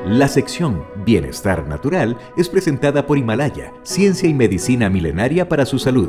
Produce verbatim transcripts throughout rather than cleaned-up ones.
La sección Bienestar Natural es presentada por Himalaya, ciencia y medicina milenaria para su salud.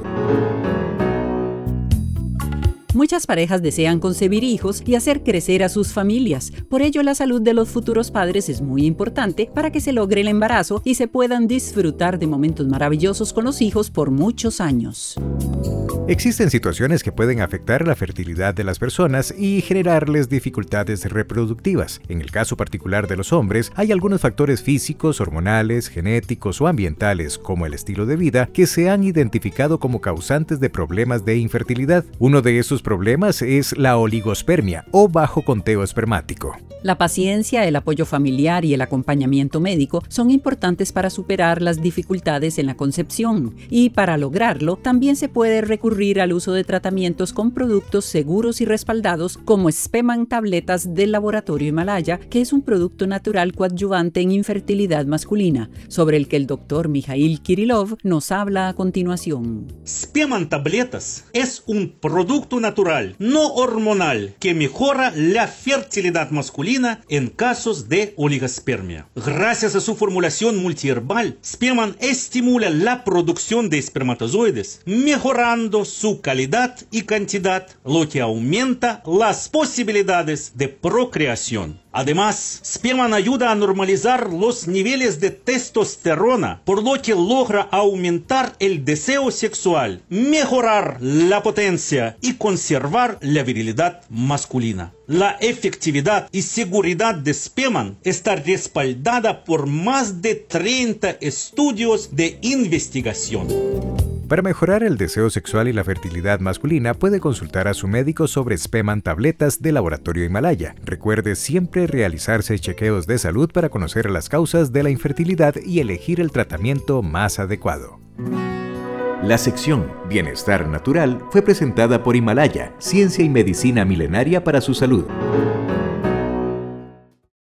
Muchas parejas desean concebir hijos y hacer crecer a sus familias. Por ello, la salud de los futuros padres es muy importante para que se logre el embarazo y se puedan disfrutar de momentos maravillosos con los hijos por muchos años. Existen situaciones que pueden afectar la fertilidad de las personas y generarles dificultades reproductivas. En el caso particular de los hombres, hay algunos factores físicos, hormonales, genéticos o ambientales, como el estilo de vida, que se han identificado como causantes de problemas de infertilidad. Uno de esos problemas es la oligospermia o bajo conteo espermático. La paciencia, el apoyo familiar y el acompañamiento médico son importantes para superar las dificultades en la concepción, y para lograrlo también se puede recurrir al uso de tratamientos con productos seguros y respaldados como Speman tabletas del laboratorio Himalaya, que es un producto natural coadyuvante en infertilidad masculina, sobre el que el doctor Mikhail Kirillov nos habla a continuación. Speman tabletas es un producto natural, no hormonal, que mejora la fertilidad masculina en casos de oligospermia. Gracias a su formulación multiherbal, Speman estimula la producción de espermatozoides, mejorando su calidad y cantidad, lo que aumenta las posibilidades de procreación. Además, Speman ayuda a normalizar los niveles de testosterona, por lo que logra aumentar el deseo sexual, mejorar la potencia y conservar la virilidad masculina. La efectividad y seguridad de Speman está respaldada por más de treinta estudios de investigación. Para mejorar el deseo sexual y la fertilidad masculina, puede consultar a su médico sobre Speman tabletas de laboratorio Himalaya. Recuerde siempre realizarse chequeos de salud para conocer las causas de la infertilidad y elegir el tratamiento más adecuado. La sección Bienestar Natural fue presentada por Himalaya, ciencia y medicina milenaria para su salud.